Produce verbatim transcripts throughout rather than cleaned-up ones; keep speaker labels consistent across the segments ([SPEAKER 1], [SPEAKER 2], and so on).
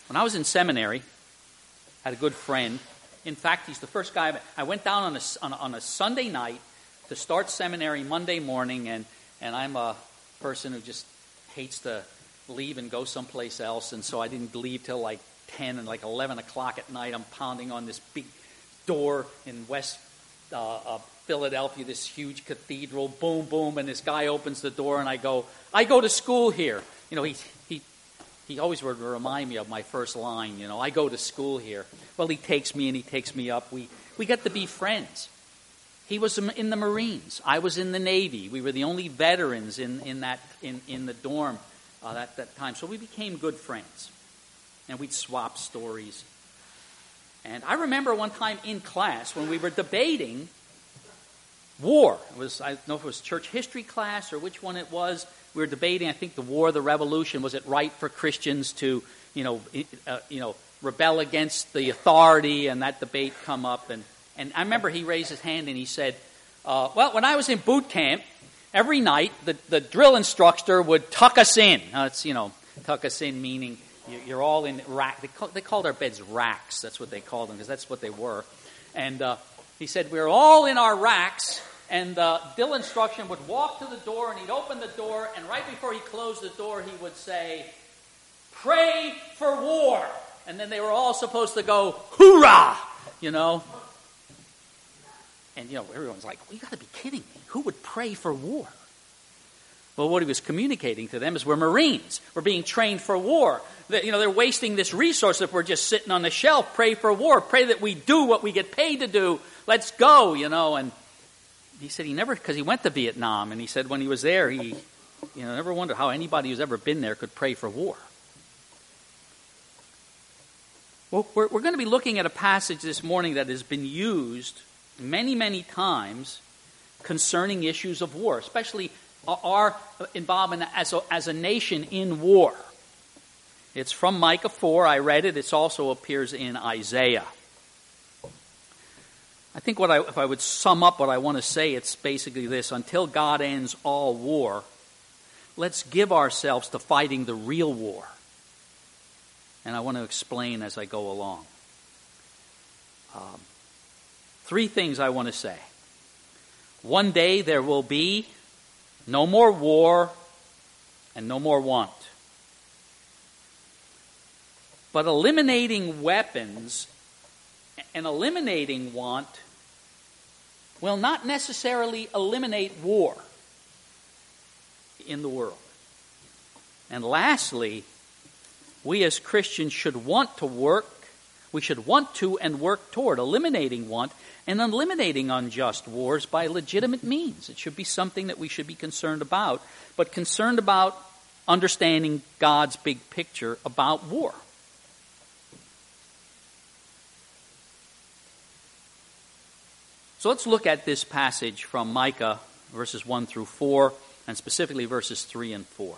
[SPEAKER 1] When I was in seminary, I had a good friend. In fact, he's the first guy. I went down on a, on a, on a Sunday night to start seminary Monday morning, and, and I'm a person who just hates to leave and go someplace else, and so I didn't leave till like ten and like eleven o'clock at night. I'm pounding on this big door in West uh, uh, Philadelphia, this huge cathedral, boom, boom, and this guy opens the door, and I go, I go to school here. You know, he he he always would remind me of my first line, you know, I go to school here. Well, he takes me and he takes me up. We we get to be friends. He was in the Marines. I was in the Navy. We were the only veterans in, in that in, in the dorm uh, at that time. So we became good friends. And we'd swap stories. And I remember one time in class when we were debating war. It was, I don't know if it was church history class or which one it was. We were debating, I think, the War of the Revolution. Was it right for Christians to, you know, uh, you know, rebel against the authority? And that debate come up. And, and I remember he raised his hand and he said, uh, well, when I was in boot camp, every night the, the drill instructor would tuck us in. Uh, it's, you know, tuck us in meaning you're all in rack. They, call, they called our beds racks. That's what they called them because that's what they were. And uh, he said, we're all in our racks. And the uh, drill instruction would walk to the door, and he'd open the door, and right before he closed the door, he would say, pray for war. And then they were all supposed to go, hoorah, you know. And, you know, everyone's like, well, you got to be kidding me. Who would pray for war? Well, what he was communicating to them is we're Marines. We're being trained for war. That, you know, they're wasting this resource if we're just sitting on the shelf. Pray for war. Pray that we do what we get paid to do. Let's go, you know. And he said he never, because he went to Vietnam, and he said when he was there, he, you know, never wondered how anybody who's ever been there could pray for war. Well, we're, we're going to be looking at a passage this morning that has been used many, many times concerning issues of war, especially our involvement as a, as a nation in war. It's from Micah four. I read it. It also appears in Isaiah. I think what I, if I would sum up what I want to say, it's basically this. Until God ends all war, let's give ourselves to fighting the real war. And I want to explain as I go along. Um, three things I want to say. One day there will be no more war and no more want. But eliminating weapons and eliminating want will not necessarily eliminate war in the world. And lastly, we as Christians should want to work, we should want to and work toward eliminating want and eliminating unjust wars by legitimate means. It should be something that we should be concerned about, but concerned about understanding God's big picture about war. So let's look at this passage from Micah, verses one through four, and specifically verses three and four.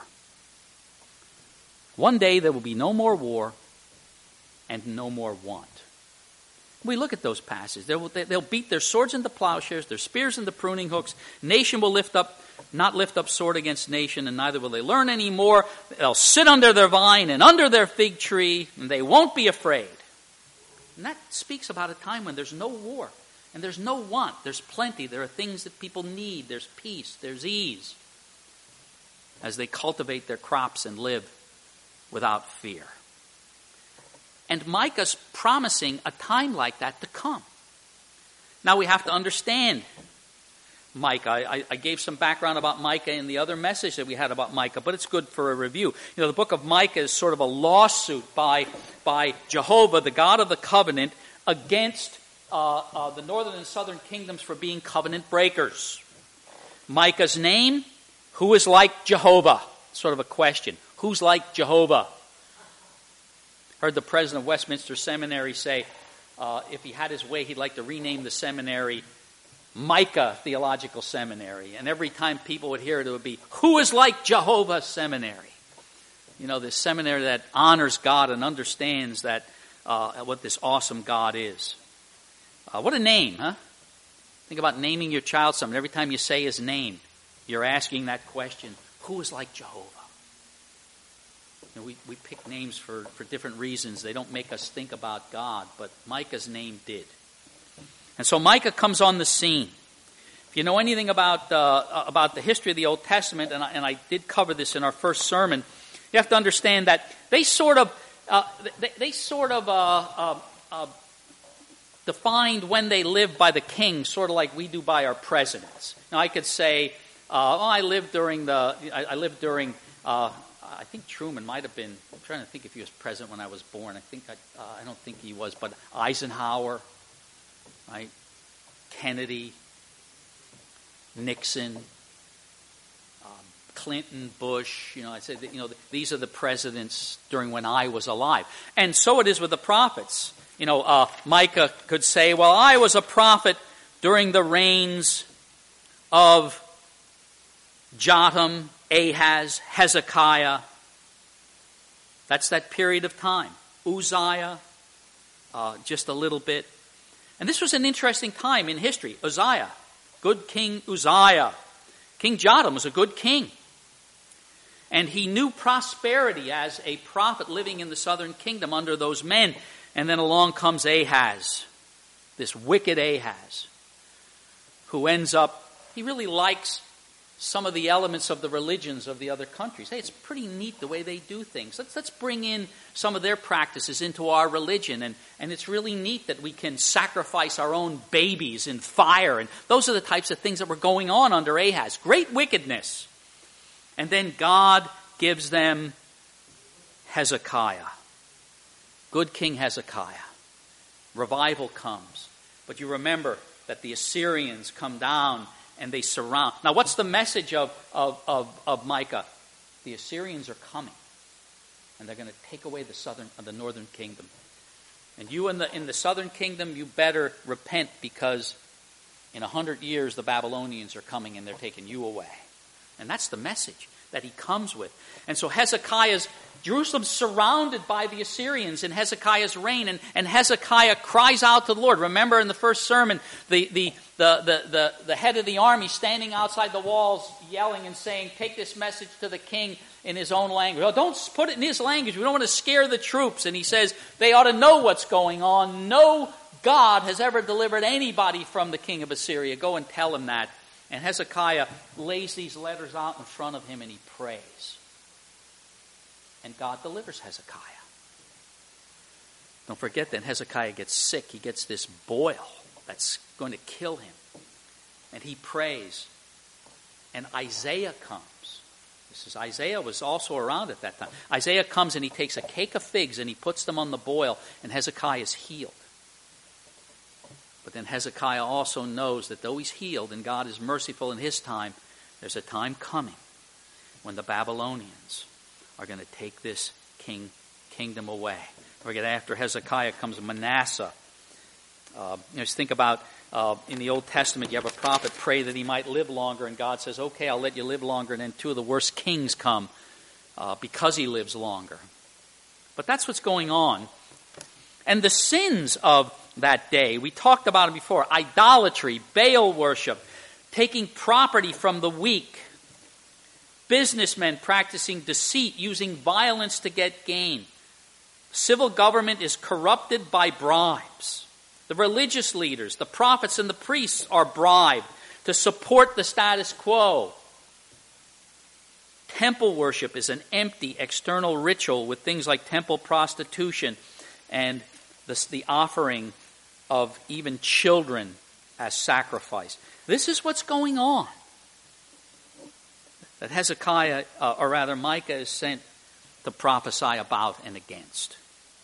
[SPEAKER 1] One day there will be no more war and no more want. We look at those passages. They'll, they'll beat their swords into plowshares, their spears into pruning hooks. Nation will lift up, not lift up sword against nation, and neither will they learn any more. They'll sit under their vine and under their fig tree, and they won't be afraid. And that speaks about a time when there's no war. And there's no want. There's plenty. There are things that people need. There's peace. There's ease. As they cultivate their crops and live without fear. And Micah's promising a time like that to come. Now we have to understand Micah. I, I gave some background about Micah in the other message that we had about Micah, but it's good for a review. You know, the book of Micah is sort of a lawsuit by, by Jehovah, the God of the covenant, against Uh, uh, the northern and southern kingdoms for being covenant breakers. Micah's name, who is like Jehovah? Sort of a question. Who's like Jehovah? Heard the president of Westminster Seminary say, uh, if he had his way, he'd like to rename the seminary Micah Theological Seminary. And every time people would hear it, it would be, who is like Jehovah Seminary? You know, this seminary that honors God and understands that uh, what this awesome God is. Uh, what a name, huh? Think about naming your child something. Every time you say his name, you're asking that question, who is like Jehovah? You know, we, we pick names for, for different reasons. They don't make us think about God, but Micah's name did. And so Micah comes on the scene. If you know anything about uh, about the history of the Old Testament, and I, and I did cover this in our first sermon, you have to understand that they sort of uh, they, they sort of uh, uh, uh, defined when they lived by the king, sort of like we do by our presidents. Now, I could say, uh, "Oh, I lived during the I, I lived during." Uh, I think Truman might have been. I'm trying to think if he was president when I was born. I think I, uh, I don't think he was, but Eisenhower, right? Kennedy, Nixon, um, Clinton, Bush. You know, I said that, you know these are the presidents during when I was alive, and so it is with the prophets. You know, uh, Micah could say, "Well, I was a prophet during the reigns of Jotham, Ahaz, Hezekiah." That's that period of time. Uzziah, uh, just a little bit. And this was an interesting time in history. Uzziah, good King Uzziah. King Jotham was a good king. And he knew prosperity as a prophet living in the southern kingdom under those men. And then along comes Ahaz, this wicked Ahaz, who ends up, he really likes some of the elements of the religions of the other countries. Hey, it's pretty neat the way they do things. Let's let's bring in some of their practices into our religion. And, and it's really neat that we can sacrifice our own babies in fire. And those are the types of things that were going on under Ahaz. Great wickedness. And then God gives them Hezekiah. Good King Hezekiah. Revival comes. But you remember that the Assyrians come down and they surround. Now, what's the message of, of, of, of Micah? The Assyrians are coming, and they're going to take away the southern, uh, the northern kingdom. And you in the in the southern kingdom, you better repent, because in a hundred years the Babylonians are coming and they're taking you away. And that's the message that he comes with. And so Hezekiah's Jerusalem's surrounded by the Assyrians in Hezekiah's reign, and, and Hezekiah cries out to the Lord. Remember in the first sermon, the, the, the, the, the, the head of the army standing outside the walls yelling and saying, take this message to the king in his own language. Oh, don't put it in his language. We don't want to scare the troops. And he says, they ought to know what's going on. No God has ever delivered anybody from the king of Assyria. Go and tell him that. And Hezekiah lays these letters out in front of him and he prays. And God delivers Hezekiah. Don't forget that Hezekiah gets sick. He gets this boil that's going to kill him. And he prays. And Isaiah comes. This is Isaiah was also around at that time. Isaiah comes and he takes a cake of figs and he puts them on the boil, and Hezekiah is healed. But then Hezekiah also knows that though he's healed and God is merciful in his time, there's a time coming when the Babylonians are going to take this king kingdom away. Forget, after Hezekiah comes Manasseh. Uh, you know, just think about uh, in the Old Testament, you have a prophet pray that he might live longer, and God says, okay, I'll let you live longer. And then two of the worst kings come uh, because he lives longer. But that's what's going on. And the sins of that day, we talked about it before: idolatry, Baal worship, taking property from the weak, businessmen practicing deceit, using violence to get gain. Civil government is corrupted by bribes. The religious leaders, the prophets and the priests are bribed to support the status quo. Temple worship is an empty external ritual with things like temple prostitution and the, the offering of even children as sacrifice. This is what's going on that Hezekiah, uh, or rather Micah, is sent to prophesy about and against.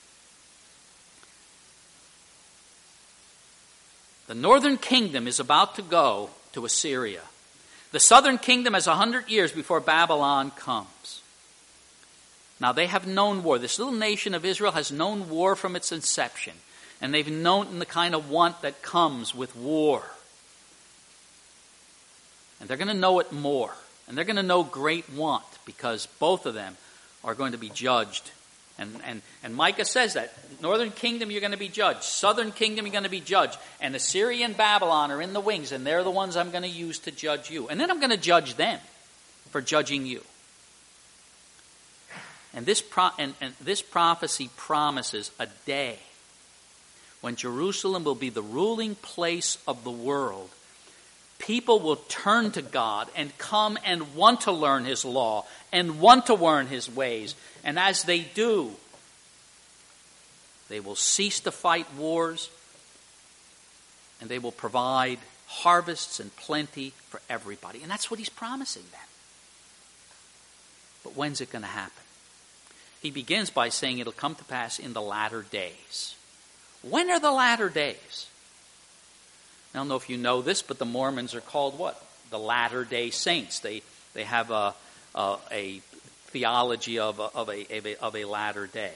[SPEAKER 1] The northern kingdom is about to go to Assyria. The southern kingdom has a hundred years before Babylon comes. Now they have known war. This little nation of Israel has known war from its inception. And they've known the kind of want that comes with war. And they're going to know it more. And they're going to know great want, because both of them are going to be judged. And, and, and Micah says that. Northern kingdom, you're going to be judged. Southern kingdom, you're going to be judged. And Assyria and Babylon are in the wings, and they're the ones I'm going to use to judge you. And then I'm going to judge them for judging you. And this, pro- and, and this prophecy promises a day when Jerusalem will be the ruling place of the world. People will turn to God and come and want to learn His law and want to learn His ways. And as they do, they will cease to fight wars, and they will provide harvests and plenty for everybody. And that's what He's promising them. But when's it going to happen? He begins by saying it'll come to pass in the latter days. When are the latter days? I don't know if you know this, but the Mormons are called what? The Latter-day Saints. They they have a a, a theology of a, of a of a of a latter day.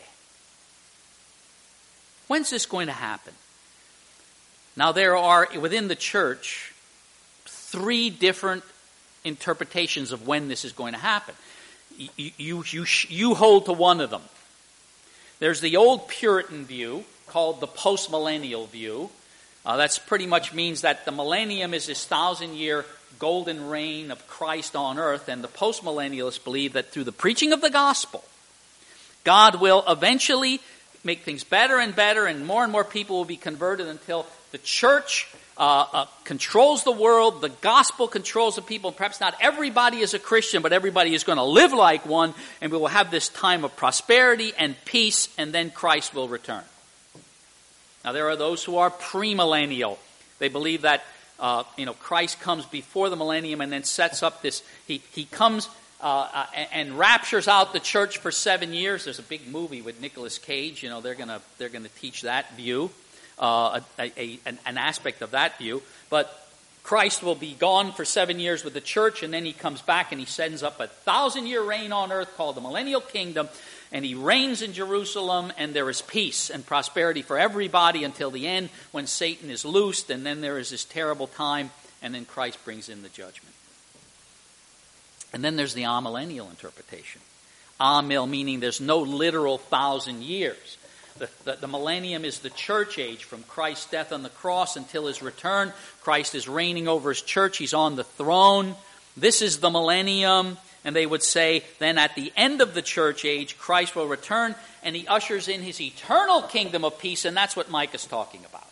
[SPEAKER 1] When's this going to happen? Now there are within the church three different interpretations of when this is going to happen. You you you, you hold to one of them. There's the old Puritan view called the postmillennial view. Uh, that's pretty much means that the millennium is this thousand-year golden reign of Christ on earth, and the postmillennialists believe that through the preaching of the gospel, God will eventually make things better and better, and more and more people will be converted until the church uh, uh, controls the world, the gospel controls the people. Perhaps not everybody is a Christian, but everybody is going to live like one, and we will have this time of prosperity and peace, and then Christ will return. Now, there are those who are premillennial. They believe that uh, you know Christ comes before the millennium and then sets up this. He he comes uh, uh, and raptures out the church for seven years. There's a big movie with Nicolas Cage. You know they're gonna they're gonna teach that view, uh, a, a, an, an aspect of that view. But Christ will be gone for seven years with the church, and then He comes back and He sends up a thousand-year reign on earth called the Millennial Kingdom. And He reigns in Jerusalem, and there is peace and prosperity for everybody until the end when Satan is loosed, and then there is this terrible time, and then Christ brings in the judgment. And then there's the amillennial interpretation. Amil meaning there's no literal thousand years. The, the, the millennium is the church age from Christ's death on the cross until His return. Christ is reigning over His church. He's on the throne. This is the millennium. And they would say, then at the end of the church age, Christ will return, and He ushers in His eternal kingdom of peace, and that's what Micah's talking about.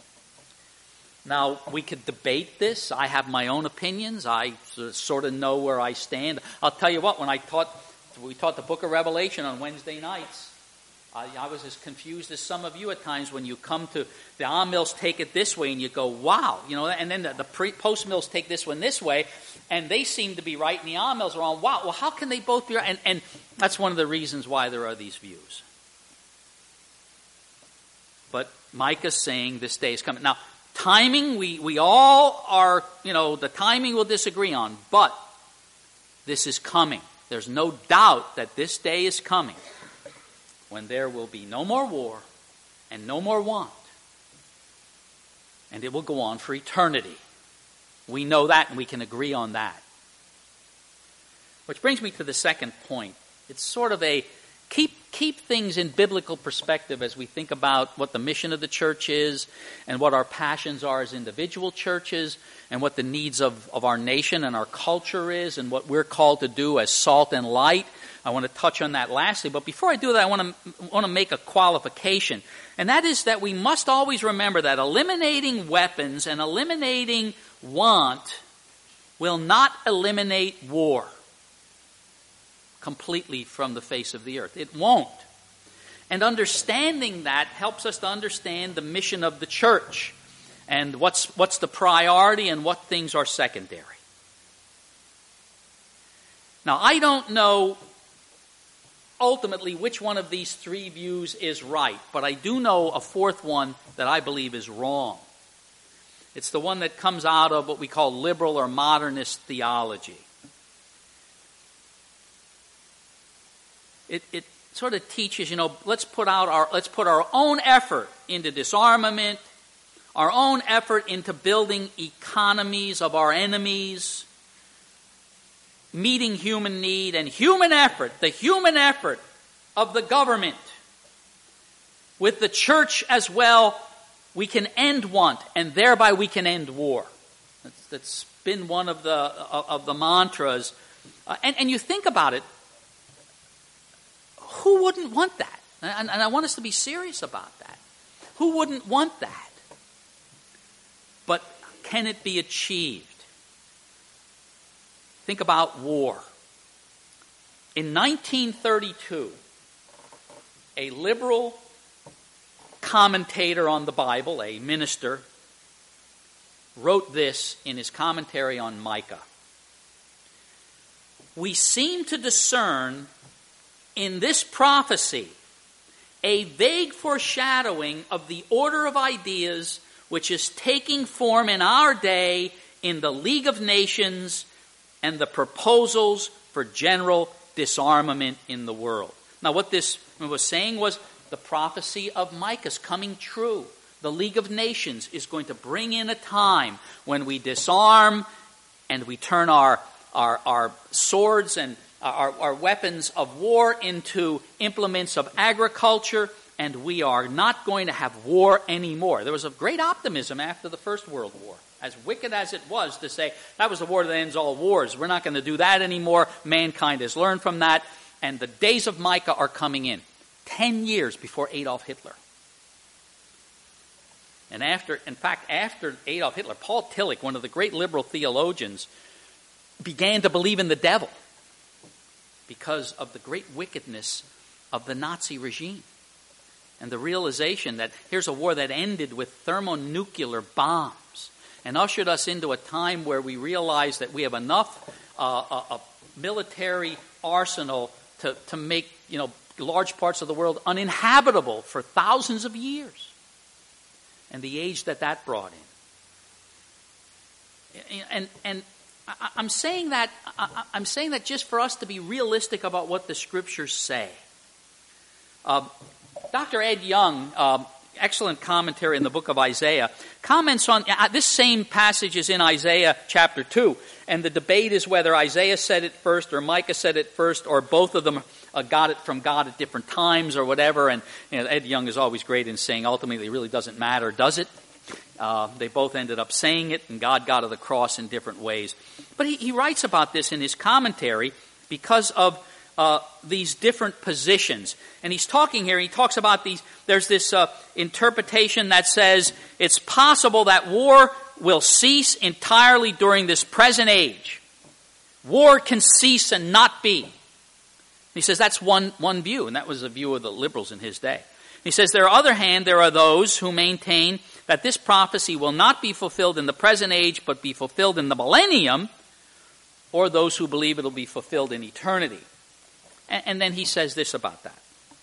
[SPEAKER 1] Now, we could debate this. I have my own opinions. I sort of know where I stand. I'll tell you what, when I taught, we taught the book of Revelation on Wednesday nights, I, I was as confused as some of you at times when you come to the Amils take it this way, and you go, wow. You know, and then the, the pre, post-mills take this one this way, and they seem to be right, and the Amils are on, wow, well, how can they both be right? And, and that's one of the reasons why there are these views. But Micah's saying this day is coming. Now, timing, we, we all are, you know, the timing we'll disagree on, but this is coming. There's no doubt that this day is coming when there will be no more war and no more want. And it will go on for eternity. We know that, and we can agree on that. Which brings me to the second point. It's sort of a keep keep things in biblical perspective as we think about what the mission of the church is and what our passions are as individual churches and what the needs of, of our nation and our culture is and what we're called to do as salt and light. I want to touch on that lastly. But before I do that, I want to, want to make a qualification. And that is that we must always remember that eliminating weapons and eliminating want will not eliminate war completely from the face of the earth. It won't. And understanding that helps us to understand the mission of the church and what's what's the priority and what things are secondary. Now, I don't know ultimately which one of these three views is right, but I do know a fourth one that I believe is wrong. It's the one that comes out of what we call liberal or modernist theology. It, it sort of teaches, you know, let's put out our let's put our own effort into disarmament, our own effort into building economies of our enemies, meeting human need, and human effort, the human effort of the government. With the church as well, we can end want, and thereby we can end war. That's, that's been one of the of the mantras. Uh, and, and you think about it, who wouldn't want that? And, and I want us to be serious about that. Who wouldn't want that? But can it be achieved? Think about war. In nineteen thirty-two, a liberal commentator on the Bible, a minister, wrote this in his commentary on Micah. We seem to discern in this prophecy a vague foreshadowing of the order of ideas which is taking form in our day in the League of Nations and the proposals for general disarmament in the world. Now, what this was saying was the prophecy of Micah is coming true. The League of Nations is going to bring in a time when we disarm and we turn our, our, our swords and our, our weapons of war into implements of agriculture, and we are not going to have war anymore. There was a great optimism after the First World War. As wicked as it was to say, that was the war that ends all wars. We're not going to do that anymore. Mankind has learned from that. And the days of Micah are coming in. Ten years before Adolf Hitler. And after, in fact, after Adolf Hitler, Paul Tillich, one of the great liberal theologians, began to believe in the devil because of the great wickedness of the Nazi regime. And the realization that here's a war that ended with thermonuclear bombs and ushered us into a time where we realize that we have enough uh, a, a military arsenal to, to make, you know, large parts of the world uninhabitable for thousands of years. And the age that that brought in. And and I, I'm saying that I, I'm saying that just for us to be realistic about what the Scriptures say. Uh, Doctor Ed Young, uh, excellent commentary in the book of Isaiah, comments on uh, this same passage is in Isaiah chapter two, and the debate is whether Isaiah said it first or Micah said it first, or both of them uh, got it from God at different times or whatever. And you know, Ed Young is always great in saying ultimately it really doesn't matter, does it? Uh, they both ended up saying it, and God got to the cross in different ways. But he, he writes about this in his commentary because of Uh, these different positions. And he's talking here, he talks about these, there's this uh, interpretation that says it's possible that war will cease entirely during this present age. War can cease and not be. He says that's one, one view, and that was the view of the liberals in his day. He says, on the other hand, there are those who maintain that this prophecy will not be fulfilled in the present age, but be fulfilled in the millennium, or those who believe it will be fulfilled in eternity. And then he says this about that.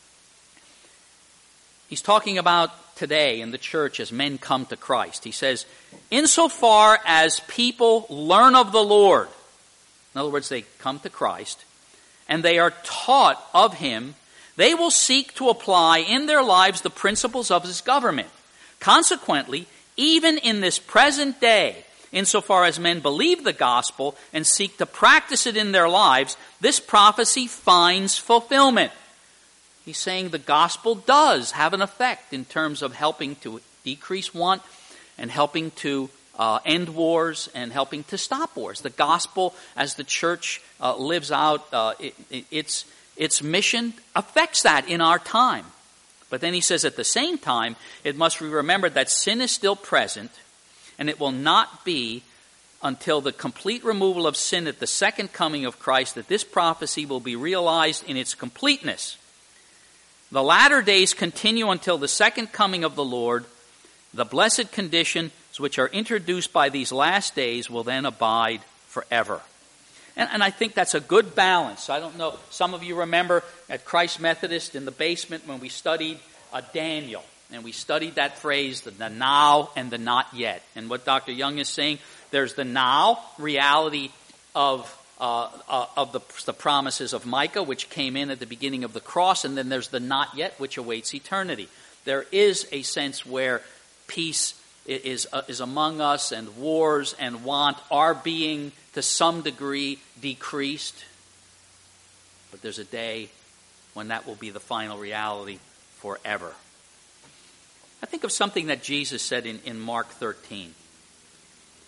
[SPEAKER 1] He's talking about today in the church as men come to Christ. He says, insofar as people learn of the Lord, in other words, they come to Christ, and they are taught of Him, they will seek to apply in their lives the principles of His government. Consequently, even in this present day, insofar as men believe the gospel and seek to practice it in their lives, this prophecy finds fulfillment. He's saying the gospel does have an effect in terms of helping to decrease want and helping to uh, end wars and helping to stop wars. The gospel, as the church uh, lives out uh, it, it, its, its mission, affects that in our time. But then he says at the same time, it must be remembered that sin is still present, and it will not be until the complete removal of sin at the second coming of Christ that this prophecy will be realized in its completeness. The latter days continue until the second coming of the Lord. The blessed conditions which are introduced by these last days will then abide forever. And, and I think that's a good balance. I don't know, some of you remember at Christ Methodist in the basement when we studied uh, Daniel. And we studied that phrase, the, the now and the not yet. And what Doctor Young is saying, there's the now reality of uh, uh, of the, the promises of Micah, which came in at the beginning of the cross, and then there's the not yet, which awaits eternity. There is a sense where peace is uh, is among us, and wars and want are being, to some degree, decreased. But there's a day when that will be the final reality forever. I think of something that Jesus said in, in Mark thirteen.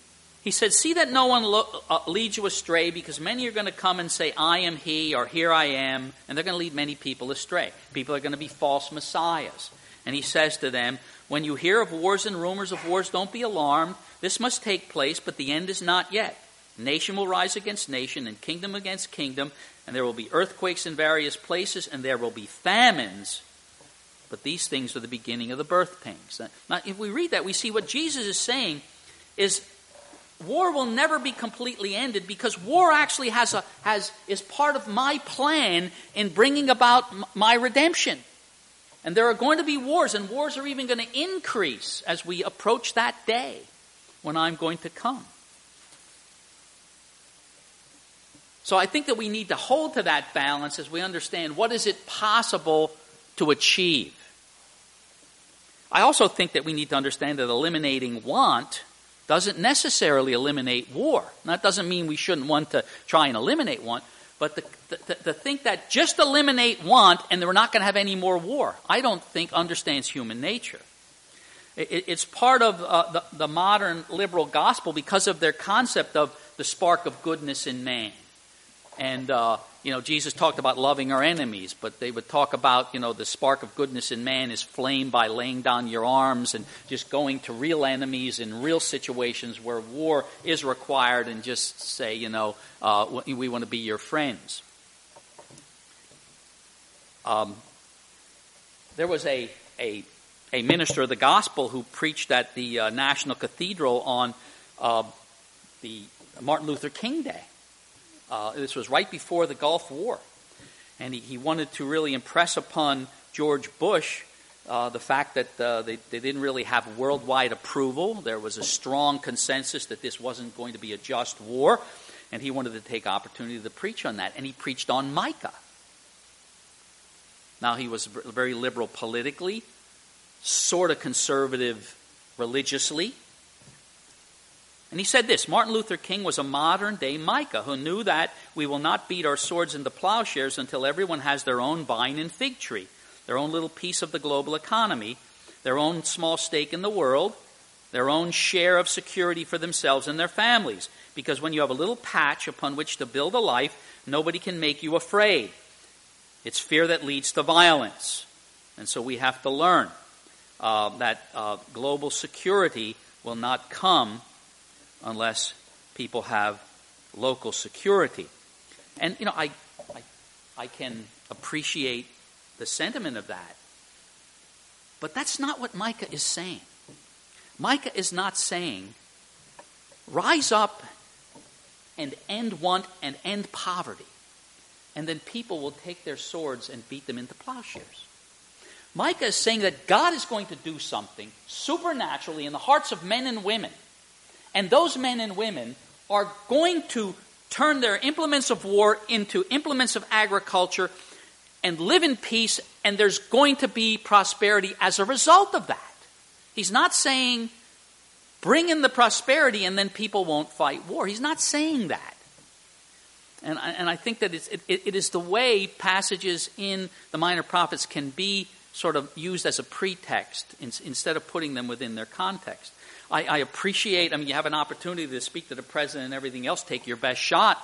[SPEAKER 1] He said, see that no one lo- uh, leads you astray, because many are going to come and say, I am he, or here I am, and they're going to lead many people astray. People are going to be false messiahs. And he says to them, when you hear of wars and rumors of wars, don't be alarmed. This must take place, but the end is not yet. Nation will rise against nation, and kingdom against kingdom, and there will be earthquakes in various places, and there will be famines. But these things are the beginning of the birth pangs. Now, if we read that, we see what Jesus is saying is war will never be completely ended, because war actually has a has is part of my plan in bringing about my redemption. And there are going to be wars, and wars are even going to increase as we approach that day when I'm going to come. So I think that we need to hold to that balance as we understand what is it possible to achieve. I also think that we need to understand that eliminating want doesn't necessarily eliminate war. That doesn't mean we shouldn't want to try and eliminate want, but the, the, the think that just eliminate want and we're not going to have any more war, I don't think understands human nature. It, it's part of uh, the, the modern liberal gospel because of their concept of the spark of goodness in man. And, uh, you know, Jesus talked about loving our enemies, but they would talk about, you know, the spark of goodness in man is flamed by laying down your arms and just going to real enemies in real situations where war is required and just say, you know, uh, we want to be your friends. Um, there was a, a, a minister of the gospel who preached at the uh, National Cathedral on uh, the Martin Luther King Day. Uh, this was right before the Gulf War. And he, he wanted to really impress upon George Bush uh, the fact that uh, they, they didn't really have worldwide approval. There was a strong consensus that this wasn't going to be a just war. And he wanted to take opportunity to preach on that. And he preached on Micah. Now, he was very liberal politically, sort of conservative religiously. And he said this, Martin Luther King was a modern-day Micah who knew that we will not beat our swords into plowshares until everyone has their own vine and fig tree, their own little piece of the global economy, their own small stake in the world, their own share of security for themselves and their families. Because when you have a little patch upon which to build a life, nobody can make you afraid. It's fear that leads to violence. And so we have to learn uh, that uh, global security will not come unless people have local security. And, you know, I, I, I can appreciate the sentiment of that. But that's not what Micah is saying. Micah is not saying, rise up and end want and end poverty, and then people will take their swords and beat them into plowshares. Micah is saying that God is going to do something supernaturally in the hearts of men and women. And those men and women are going to turn their implements of war into implements of agriculture and live in peace, and there's going to be prosperity as a result of that. He's not saying, bring in the prosperity and then people won't fight war. He's not saying that. And I, and I think that it's, it, it is the way passages in the Minor Prophets can be sort of used as a pretext in, instead of putting them within their context. I, I appreciate, I mean, you have an opportunity to speak to the president and everything else, take your best shot.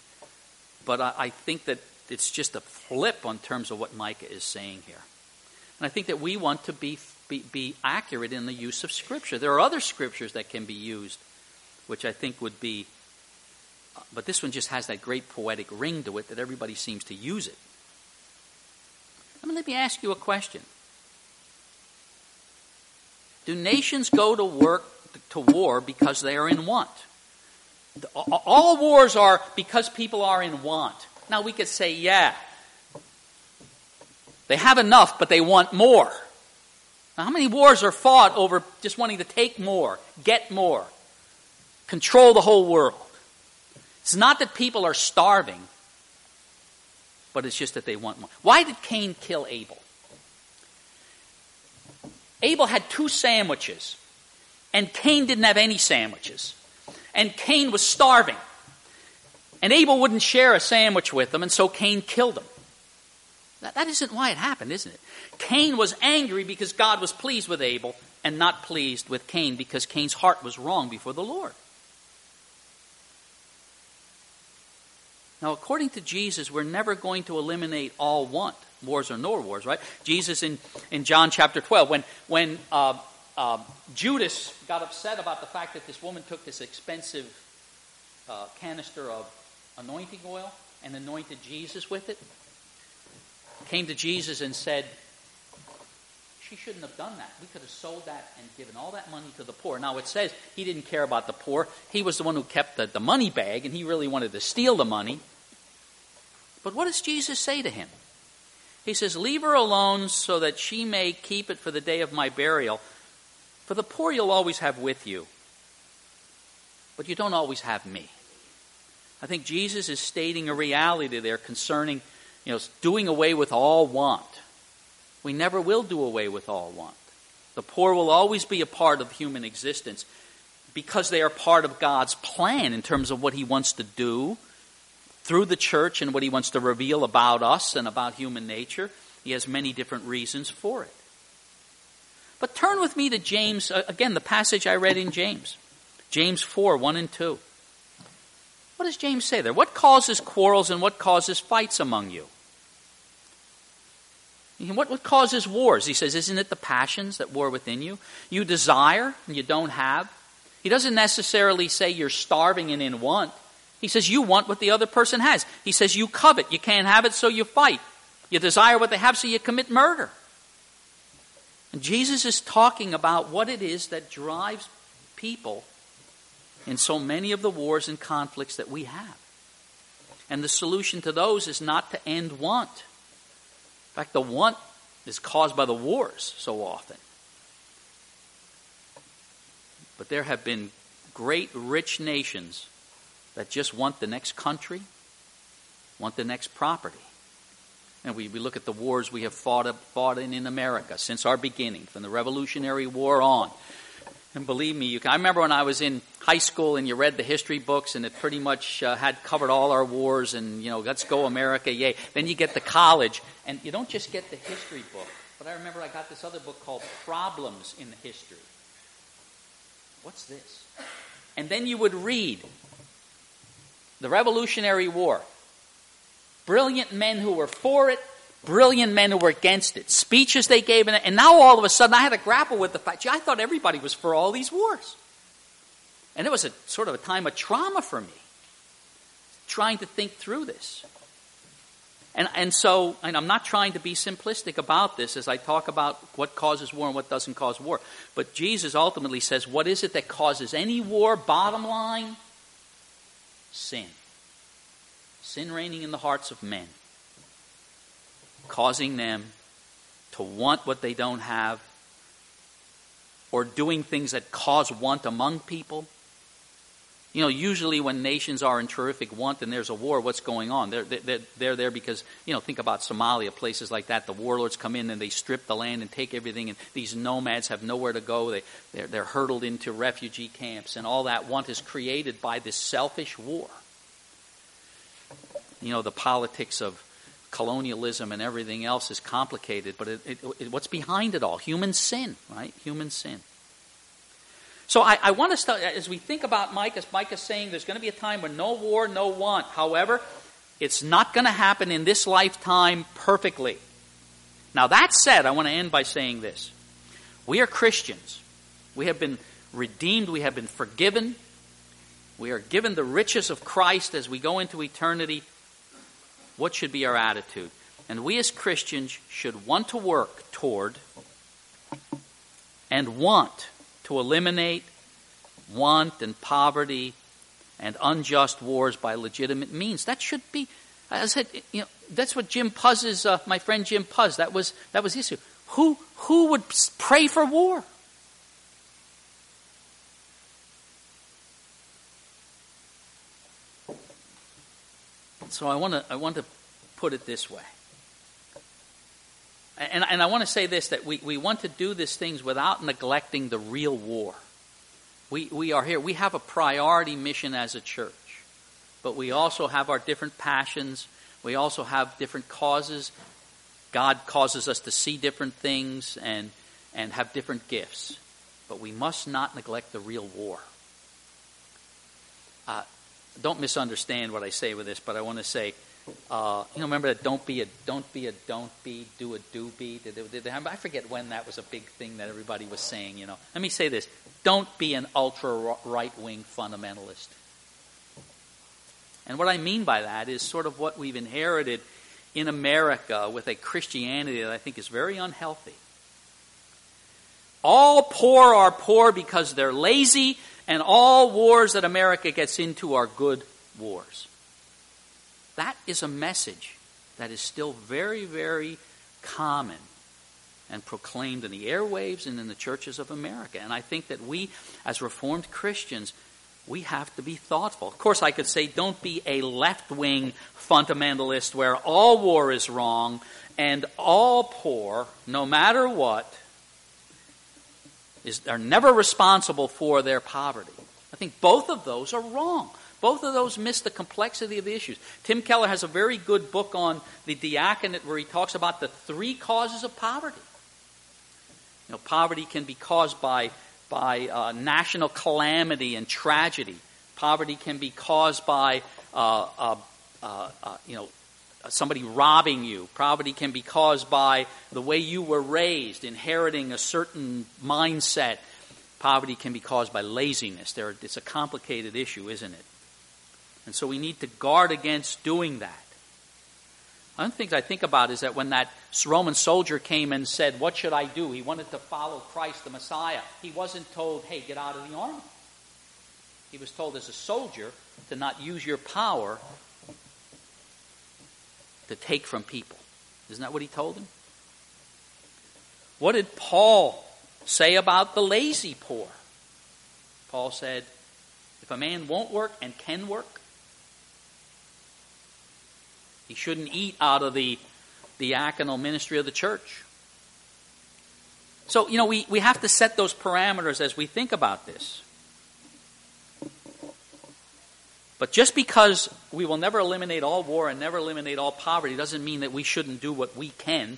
[SPEAKER 1] But I, I think that it's just a flip on terms of what Micah is saying here. And I think that we want to be, be, be accurate in the use of Scripture. There are other Scriptures that can be used, which I think would be, uh, but this one just has that great poetic ring to it that everybody seems to use it. I mean, let me ask you a question. Do nations go to work to war because they are in want? All wars are because people are in want. Now we could say, yeah, they have enough, but they want more. Now, how many wars are fought over just wanting to take more, get more, control the whole world? It's not that people are starving, but it's just that they want more. Why did Cain kill Abel? Abel had two sandwiches, and Cain didn't have any sandwiches. And Cain was starving. And Abel wouldn't share a sandwich with him, and so Cain killed him. That, that isn't why it happened, isn't it? Cain was angry because God was pleased with Abel, and not pleased with Cain because Cain's heart was wrong before the Lord. Now, according to Jesus, we're never going to eliminate all want, wars or no wars, right? Jesus in, in John chapter twelve, when, when uh, uh, Judas got upset about the fact that this woman took this expensive uh, canister of anointing oil and anointed Jesus with it, came to Jesus and said, she shouldn't have done that. We could have sold that and given all that money to the poor. Now, it says he didn't care about the poor. He was the one who kept the, the money bag, and he really wanted to steal the money. But what does Jesus say to him? He says, leave her alone so that she may keep it for the day of my burial. For the poor you'll always have with you, but you don't always have me. I think Jesus is stating a reality there concerning, you know, doing away with all want. We never will do away with all want. The poor will always be a part of human existence because they are part of God's plan in terms of what he wants to do through the church and what he wants to reveal about us and about human nature. He has many different reasons for it. But turn with me to James, again, the passage I read in James. James four, one and two. What does James say there? What causes quarrels and what causes fights among you? What, what causes wars? He says, isn't it the passions that war within you? You desire and you don't have. He doesn't necessarily say you're starving and in want. He says you want what the other person has. He says you covet. You can't have it, so you fight. You desire what they have, so you commit murder. And Jesus is talking about what it is that drives people in so many of the wars and conflicts that we have. And the solution to those is not to end want. In fact, the want is caused by the wars so often. But there have been great, rich nations that just want the next country, want the next property. And we, we look at the wars we have fought, fought in in America since our beginning, from the Revolutionary War on. And believe me, you can, I remember when I was in high school and you read the history books and it pretty much uh, had covered all our wars and, you know, let's go America, yay. Then you get to college and you don't just get the history book. But I remember I got this other book called Problems in History. What's this? And then you would read the Revolutionary War. Brilliant men who were for it, brilliant men who were against it. Speeches they gave, and now all of a sudden I had to grapple with the fact, gee, I thought everybody was for all these wars. And it was a sort of a time of trauma for me, trying to think through this. And and so, and I'm not trying to be simplistic about this as I talk about what causes war and what doesn't cause war. But Jesus ultimately says, what is it that causes any war? Bottom line, sin. Sin reigning in the hearts of men, causing them to want what they don't have, or doing things that cause want among people. You know, usually when nations are in terrific want and there's a war, what's going on? They're, they're, they're there because, you know, think about Somalia, places like that. The warlords come in and they strip the land and take everything, and these nomads have nowhere to go. They, they're, they're hurtled into refugee camps, and all that want is created by this selfish war. You know, the politics of colonialism and everything else is complicated, but it, it, it, what's behind it all? Human sin, right? Human sin. So I, I want to start, as we think about Micah, Micah is saying there's going to be a time when no war, no want. However, it's not going to happen in this lifetime perfectly. Now that said, I want to end by saying this. We are Christians. We have been redeemed. We have been forgiven. We are given the riches of Christ as we go into eternity. What should be our attitude? And we as Christians should want to work toward and want to eliminate want and poverty and unjust wars by legitimate means. That should be, as I said, you know, that's what Jim Puzz's, uh, my friend Jim Puzz, that was that was the issue. Who who would pray for war? So I want to I want to put it this way. And, and I want to say this, that we, we want to do these things without neglecting the real war. We we are here. We have a priority mission as a church. But we also have our different passions. We also have different causes. God causes us to see different things and, and have different gifts. But we must not neglect the real war. Uh, don't misunderstand what I say with this, but I want to say, uh, you know, remember that don't be a don't be a don't be, do a do be. Did they, did they have, I forget when that was a big thing that everybody was saying. You know, let me say this: don't be an ultra right wing fundamentalist. And what I mean by that is sort of what we've inherited in America with a Christianity that I think is very unhealthy. All poor are poor because they're lazy, and all wars that America gets into are good wars. That is a message that is still very, very common and proclaimed in the airwaves and in the churches of America. And I think that we, as Reformed Christians, we have to be thoughtful. Of course, I could say don't be a left-wing fundamentalist where all war is wrong and all poor, no matter what, is are never responsible for their poverty. I think both of those are wrong. Both of those miss the complexity of the issues. Tim Keller has a very good book on the diaconate where he talks about the three causes of poverty. You know, poverty can be caused by by uh, national calamity and tragedy. Poverty can be caused by uh, uh, uh, uh, you know somebody robbing you. Poverty can be caused by the way you were raised, inheriting a certain mindset. Poverty can be caused by laziness. There, it's a complicated issue, isn't it? And so we need to guard against doing that. One of the things I think about is that when that Roman soldier came and said, what should I do? He wanted to follow Christ the Messiah. He wasn't told, hey, get out of the army. He was told as a soldier to not use your power to take from people. Isn't that what he told him? What did Paul say about the lazy poor? Paul said, if a man won't work and can work, he shouldn't eat out of the diaconal ministry of the church. So, you know, we, we have to set those parameters as we think about this. But just because we will never eliminate all war and never eliminate all poverty doesn't mean that we shouldn't do what we can,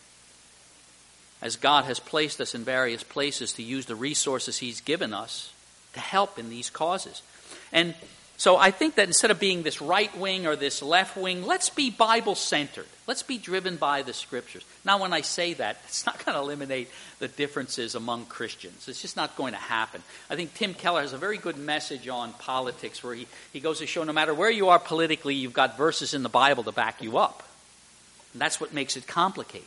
[SPEAKER 1] as God has placed us in various places, to use the resources He's given us to help in these causes. And so I think that instead of being this right wing or this left wing, let's be Bible-centered. Let's be driven by the Scriptures. Now, when I say that, it's not going to eliminate the differences among Christians. It's just not going to happen. I think Tim Keller has a very good message on politics where he, he goes to show no matter where you are politically, you've got verses in the Bible to back you up. And that's what makes it complicated.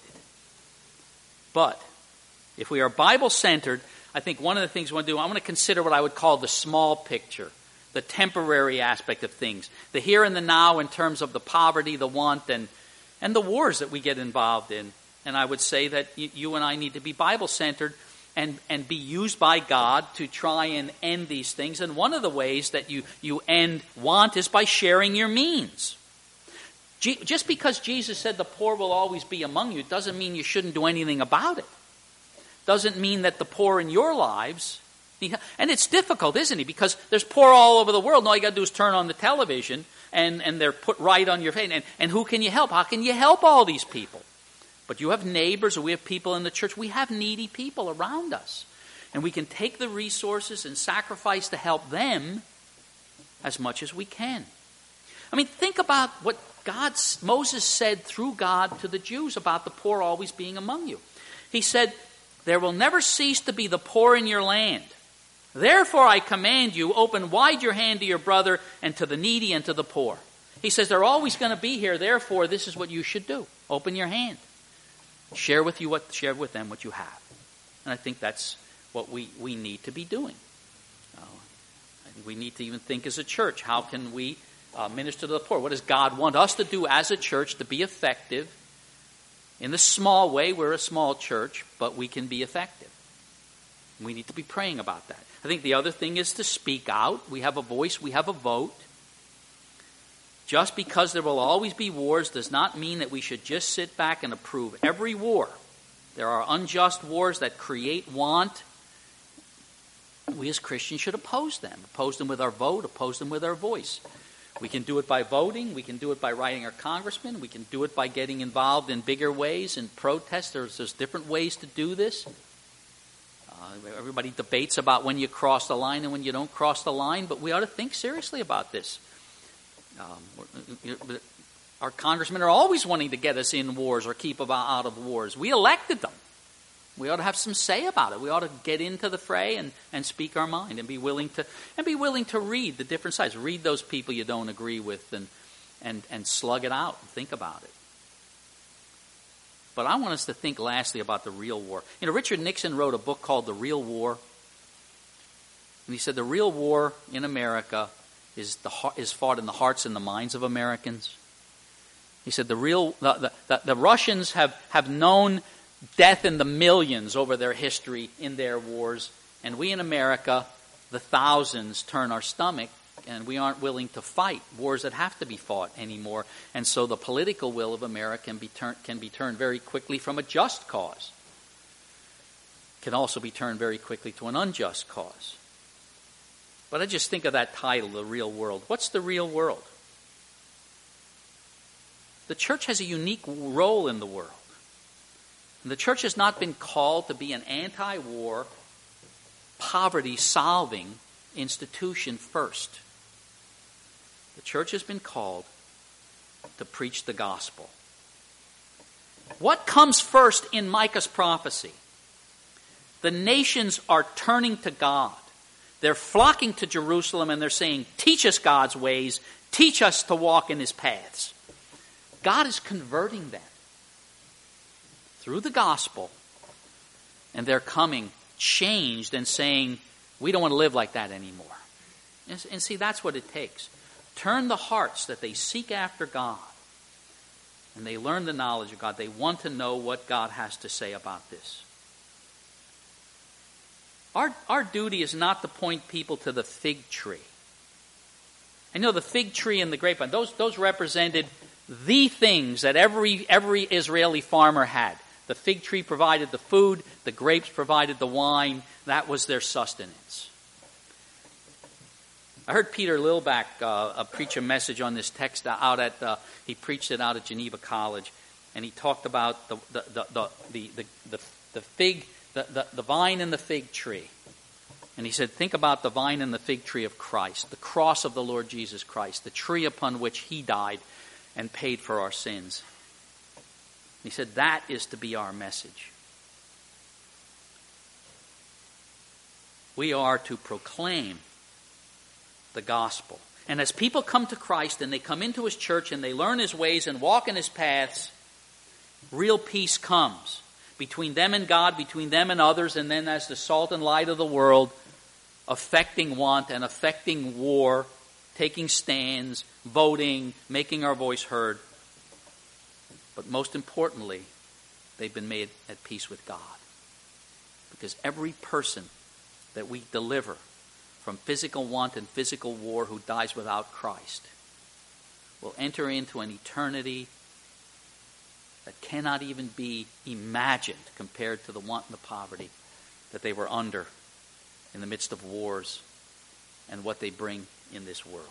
[SPEAKER 1] But if we are Bible-centered, I think one of the things we want to do, I want to consider what I would call the small picture, the temporary aspect of things, the here and the now in terms of the poverty, the want, and, and the wars that we get involved in. And I would say that you, you and I need to be Bible-centered and, and be used by God to try and end these things. And one of the ways that you, you end want is by sharing your means. G- just because Jesus said the poor will always be among you doesn't mean you shouldn't do anything about it. Doesn't mean that the poor in your lives... And it's difficult, isn't it? Because there's poor all over the world. And all you got to do is turn on the television, and, and they're put right on your face. And, and who can you help? How can you help all these people? But you have neighbors, or we have people in the church. We have needy people around us. And we can take the resources and sacrifice to help them as much as we can. I mean, think about what God, Moses said through God to the Jews about the poor always being among you. He said, there will never cease to be the poor in your land. Therefore I command you, open wide your hand to your brother and to the needy and to the poor. He says they're always going to be here. Therefore, this is what you should do. Open your hand. Share with you what share with them what you have. And I think that's what we, we need to be doing. Uh, we need to even think as a church, how can we uh, minister to the poor? What does God want us to do as a church to be effective? In the small way, we're a small church, but we can be effective. We need to be praying about that. I think the other thing is to speak out. We have a voice, we have a vote. Just because there will always be wars does not mean that we should just sit back and approve every war. There are unjust wars that create want. We as Christians should oppose them. Oppose them with our vote, oppose them with our voice. We can do it by voting. We can do it by writing our congressman. We can do it by getting involved in bigger ways, in protests. There's, there's different ways to do this. Uh, everybody debates about when you cross the line and when you don't cross the line, but we ought to think seriously about this. Um, our congressmen are always wanting to get us in wars or keep us out of wars. We elected them. We ought to have some say about it. We ought to get into the fray and, and speak our mind and be willing to and be willing to read the different sides. Read those people you don't agree with and and, and slug it out and think about it. But I want us to think lastly about the real war. You know, Richard Nixon wrote a book called The Real War. And he said the real war in America is the is fought in the hearts and the minds of Americans. He said the real the, the, the Russians have, have known death in the millions over their history in their wars, and we in America, the thousands, turn our stomach, and we aren't willing to fight wars that have to be fought anymore. And so the political will of America can be turned can be turned very quickly from a just cause. Can also be turned very quickly to an unjust cause. But I just think of that title, The Real World. What's the real world? The church has a unique role in the world. And the church has not been called to be an anti-war, poverty-solving institution first. The church has been called to preach the gospel. What comes first in Micah's prophecy? The nations are turning to God. They're flocking to Jerusalem and they're saying, teach us God's ways, teach us to walk in his paths. God is converting them through the gospel, and they're coming changed and saying, we don't want to live like that anymore. And, and see, that's what it takes. Turn the hearts that they seek after God, and they learn the knowledge of God. They want to know what God has to say about this. Our, our duty is not to point people to the fig tree. I know the fig tree and the grapevine, those, those represented the things that every, every Israeli farmer had. The fig tree provided the food, the grapes provided the wine. That was their sustenance. I heard Peter Lilback uh, preach a message on this text out at, uh, he preached it out at Geneva College, and he talked about the the the the the, the, the, the fig, the, the, the vine and the fig tree. And he said, think about the vine and the fig tree of Christ, the cross of the Lord Jesus Christ, the tree upon which he died and paid for our sins. He said that is to be our message. We are to proclaim the gospel. And as people come to Christ and they come into his church and they learn his ways and walk in his paths, real peace comes between them and God, between them and others, and then as the salt and light of the world, affecting want and affecting war, taking stands, voting, making our voice heard. But most importantly, they've been made at peace with God. Because every person that we deliver from physical want and physical war who dies without Christ will enter into an eternity that cannot even be imagined compared to the want and the poverty that they were under in the midst of wars and what they bring in this world.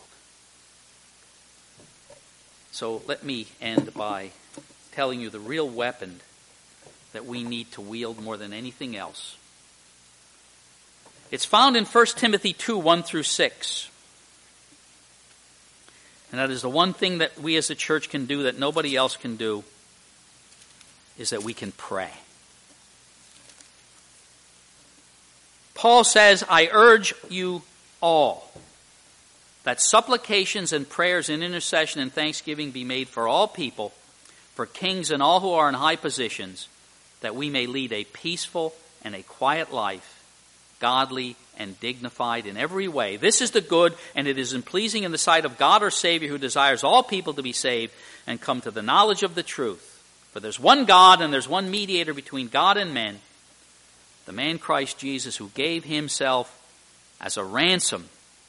[SPEAKER 1] So let me end by telling you the real weapon that we need to wield more than anything else. It's found in First Timothy two, one through six. And that is the one thing that we as a church can do that nobody else can do, is that we can pray. Paul says, I urge you all that supplications and prayers and intercession and thanksgiving be made for all people, for kings and all who are in high positions, that we may lead a peaceful and a quiet life, godly and dignified in every way. This is the good, and it is in pleasing in the sight of God our Savior, who desires all people to be saved and come to the knowledge of the truth. For there's one God and there's one mediator between God and men, the man Christ Jesus, who gave himself as a ransom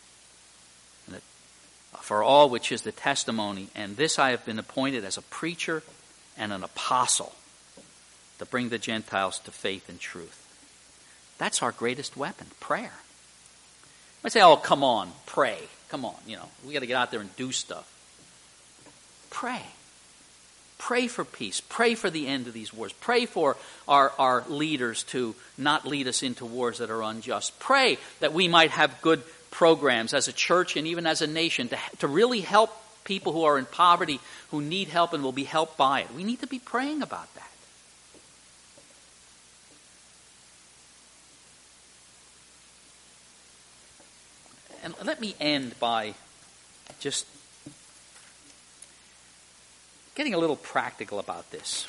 [SPEAKER 1] for all, which is the testimony. And this I have been appointed as a preacher and an apostle to bring the Gentiles to faith and truth. That's our greatest weapon, prayer. I say, oh, come on, pray. Come on, you know, we got to get out there and do stuff. Pray. Pray for peace. Pray for the end of these wars. Pray for our, our leaders to not lead us into wars that are unjust. Pray that we might have good programs as a church and even as a nation to, to really help people who are in poverty, who need help and will be helped by it. We need to be praying about that. And let me end by just getting a little practical about this.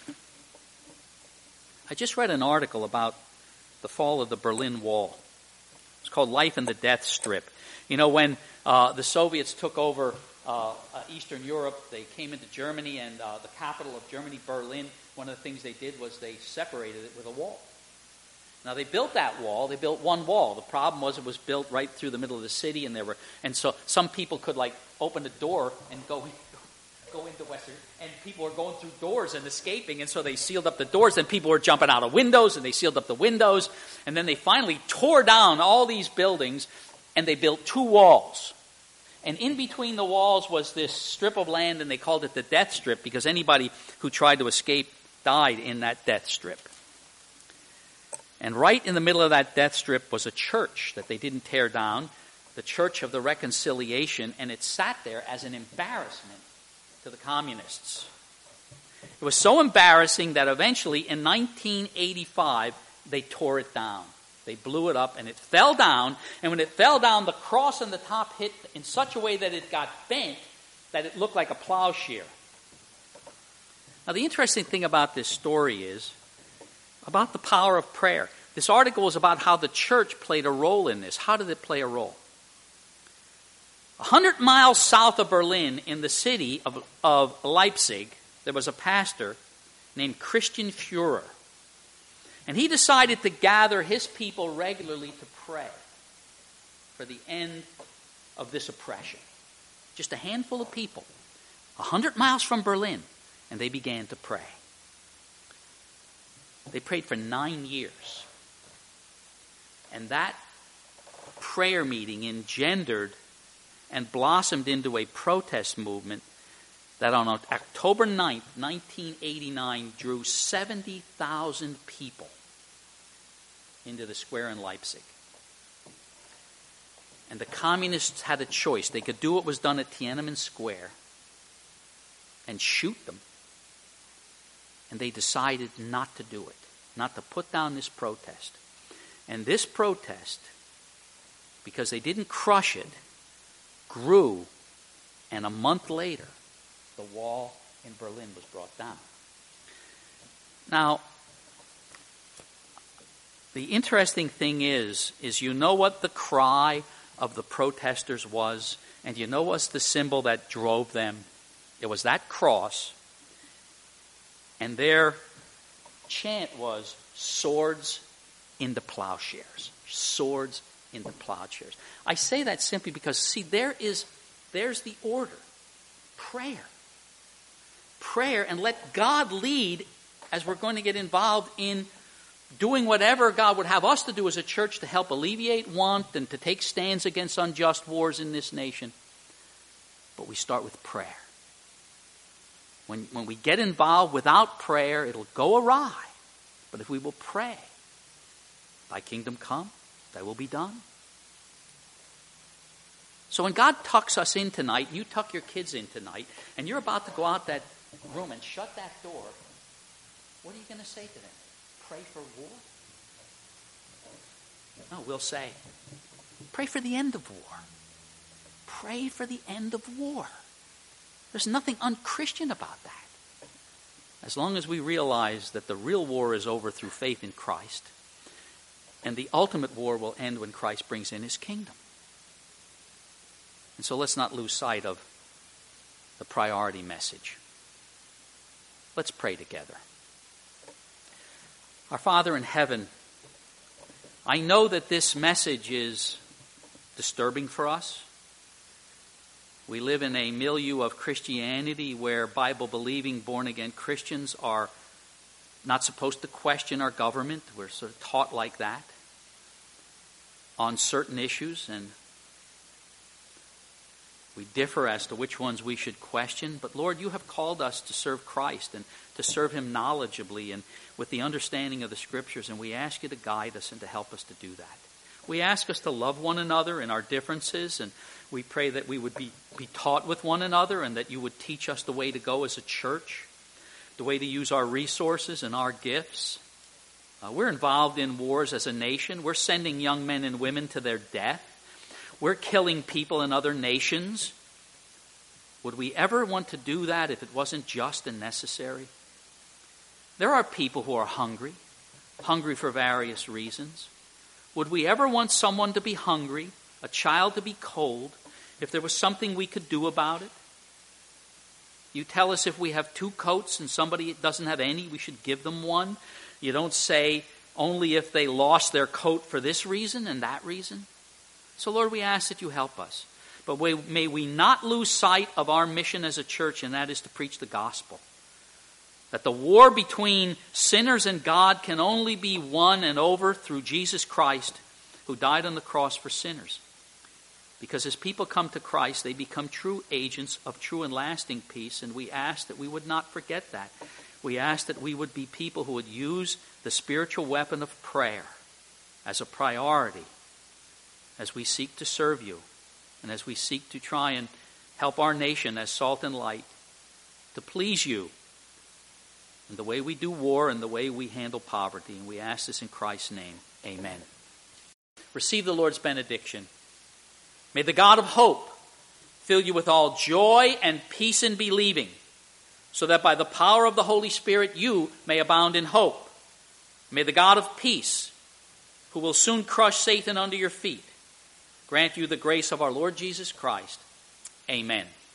[SPEAKER 1] I just read an article about the fall of the Berlin Wall. It's called Life and the Death Strip. You know, when uh, the Soviets took over uh, uh, Eastern Europe, they came into Germany, and uh, the capital of Germany, Berlin, one of the things they did was they separated it with a wall. Now, they built that wall. They built one wall. The problem was it was built right through the middle of the city, and there were, and so some people could, like, open the door and go in. Go into Western, and people were going through doors and escaping, and so they sealed up the doors, and people were jumping out of windows, and they sealed up the windows, and then they finally tore down all these buildings, and they built two walls. And in between the walls was this strip of land, and they called it the death strip, because anybody who tried to escape died in that death strip. And right in the middle of that death strip was a church that they didn't tear down, the Church of the Reconciliation, and it sat there as an embarrassment to the communists. It was so embarrassing that eventually in nineteen eighty-five they tore it down. They blew it up and it fell down, and when it fell down, the cross on the top hit in such a way that it got bent that it looked like a plowshare. Now, the interesting thing about this story is about the power of prayer. This article is about how the church played a role in this. How did it play a role? A hundred miles south of Berlin, in the city of, of Leipzig, there was a pastor named Christian Führer. And he decided to gather his people regularly to pray for the end of this oppression. Just a handful of people, a hundred miles from Berlin, and they began to pray. They prayed for nine years. And that prayer meeting engendered and blossomed into a protest movement that on October ninth, nineteen eighty-nine, drew seventy thousand people into the square in Leipzig. And the communists had a choice. They could do what was done at Tiananmen Square and shoot them. And they decided not to do it, not to put down this protest. And this protest, because they didn't crush it, grew, and a month later, the wall in Berlin was brought down. Now, the interesting thing is, is you know what the cry of the protesters was, and you know what's the symbol that drove them? It was that cross, and their chant was, swords into plowshares. Swords into plowshares. I say that simply because, see, there is, there's the order. Prayer. Prayer, and let God lead as we're going to get involved in doing whatever God would have us to do as a church to help alleviate want and to take stands against unjust wars in this nation. But we start with prayer. When, when we get involved without prayer, it'll go awry. But if we will pray, thy kingdom come, thy will be done. So when God tucks us in tonight, you tuck your kids in tonight, and you're about to go out that room and shut that door, what are you going to say to them? Pray for war? No, we'll say, pray for the end of war. Pray for the end of war. There's nothing unchristian about that. As long as we realize that the real war is over through faith in Christ, and the ultimate war will end when Christ brings in his kingdom. And so let's not lose sight of the priority message. Let's pray together. Our Father in heaven, I know that this message is disturbing for us. We live in a milieu of Christianity where Bible-believing, born-again Christians are not supposed to question our government. We're sort of taught like that on certain issues, and we differ as to which ones we should question. But Lord, you have called us to serve Christ and to serve him knowledgeably and with the understanding of the Scriptures, and we ask you to guide us and to help us to do that. We ask us to love one another in our differences, and we pray that we would be, be taught with one another and that you would teach us the way to go as a church, the way to use our resources and our gifts. Uh, we're involved in wars as a nation. We're sending young men and women to their death. We're killing people in other nations. Would we ever want to do that if it wasn't just and necessary? There are people who are hungry, hungry for various reasons. Would we ever want someone to be hungry, a child to be cold, if there was something we could do about it? You tell us if we have two coats and somebody doesn't have any, we should give them one. You don't say only if they lost their coat for this reason and that reason. So Lord, we ask that you help us. But we, may we not lose sight of our mission as a church, and that is to preach the gospel. That the war between sinners and God can only be won and over through Jesus Christ, who died on the cross for sinners. Because as people come to Christ, they become true agents of true and lasting peace, and we ask that we would not forget that. We ask that we would be people who would use the spiritual weapon of prayer as a priority as we seek to serve you and as we seek to try and help our nation as salt and light to please you in the way we do war and the way we handle poverty. And we ask this in Christ's name. Amen. Receive the Lord's benediction. May the God of hope fill you with all joy and peace in believing, so that by the power of the Holy Spirit you may abound in hope. May the God of peace, who will soon crush Satan under your feet, grant you the grace of our Lord Jesus Christ. Amen.